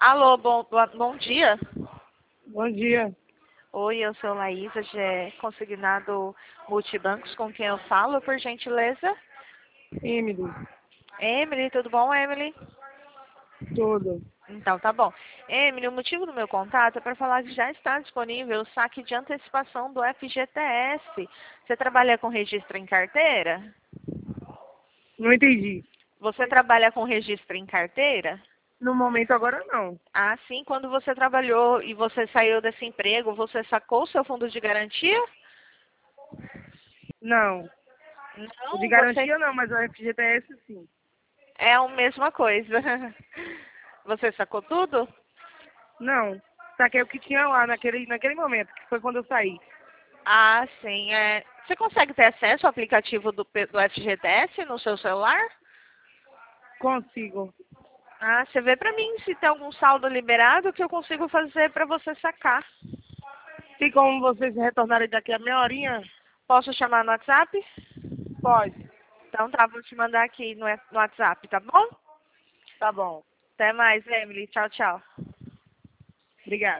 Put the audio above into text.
Alô, bom dia. Bom dia, Oi, eu sou Laísa, de consignado Multibancos, com quem eu falo, por gentileza? Emily. Emily, tudo bom, Emily? Tudo. Então, tá bom. Emily, o motivo do meu contato é para falar que já está disponível o saque de antecipação do FGTS. Você trabalha com registro em carteira? Não entendi. Você trabalha com registro em carteira? No momento agora não. Ah, sim. Quando você trabalhou e você saiu desse emprego, você sacou o seu fundo de garantia? Não. O de Não, você garantia não, mas o FGTS sim. é a mesma coisa. Você sacou tudo? Não. Saquei o que tinha lá naquele momento, que foi quando eu saí. Ah, sim. Você consegue ter acesso ao aplicativo do FGTS no seu celular? Consigo. Ah, você vê pra mim se tem algum saldo liberado que eu consigo fazer pra você sacar. Tem como vocês retornarem daqui a meia horinha? Posso chamar no WhatsApp? Pode. Então tá, vou te mandar aqui no WhatsApp, tá bom? Tá bom. Até mais, Emily. Tchau, tchau. Obrigado.